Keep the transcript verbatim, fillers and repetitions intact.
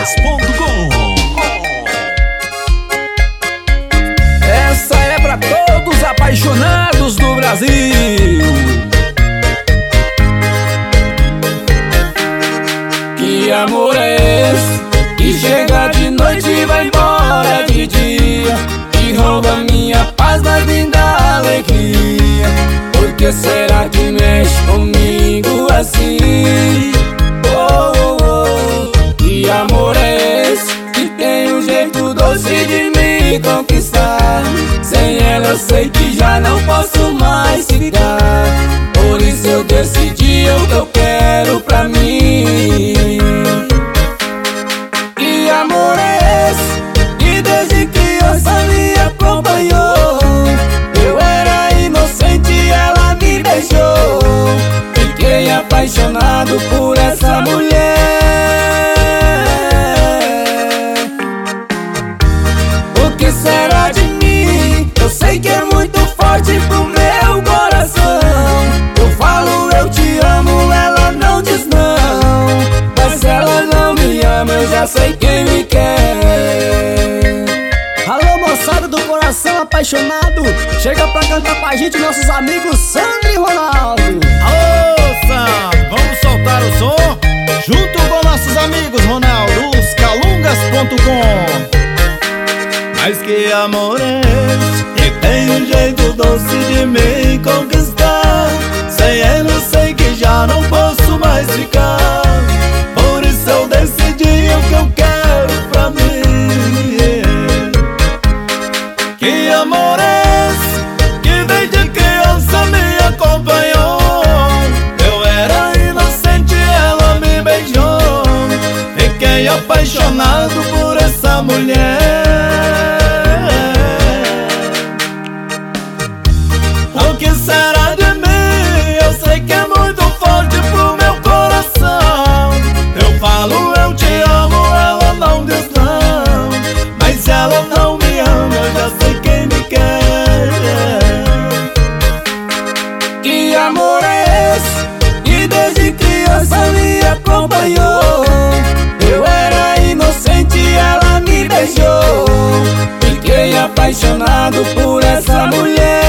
calungas ponto com. Essa é pra todos apaixonados do Brasil. Que amor é esse que chega de noite e vai embora de dia, que rouba minha paz, mas me dá alegria? Por que será que mexe comigo assim? Oh, oh, oh. Que amor é esse que tem um jeito doce de me conquistar? Sem ela eu sei que já não posso mais ficar. Por isso eu decidi o que eu quero pra mim. Que amor é esse que desde criança me acompanhou? Eu era inocente e ela me beijou. Fiquei apaixonado por essa mulher. O que será de mim? Eu sei que é muito forte pro meu coração. Eu falo eu te amo, ela não diz não. Mas se ela não me ama, eu já sei quem me quer. Alô, moçada do coração apaixonado, chega pra cantar pra gente nossos amigos Sandro e Ronaldo. Alô, Sam, vamos soltar o som junto com nossos amigos Ronaldo, os calungas ponto com. Mas que amor é esse que tem um jeito doce de me conquistar? Sem ele eu sei que já não posso mais ficar. Por isso eu decidi o que eu quero pra mim. Que amor é esse que desde criança me acompanhou? Eu era inocente, ela me beijou. Fiquei apaixonado por essa mulher. O que será de mim? Eu sei que é muito forte pro meu coração. Eu falo eu te amo, ela não diz não. Mas se ela não me ama, eu já sei quem me quer. Que amor é esse que desde criança me acompanhou? Eu era inocente e ela me beijou. Fiquei apaixonado por essa mulher.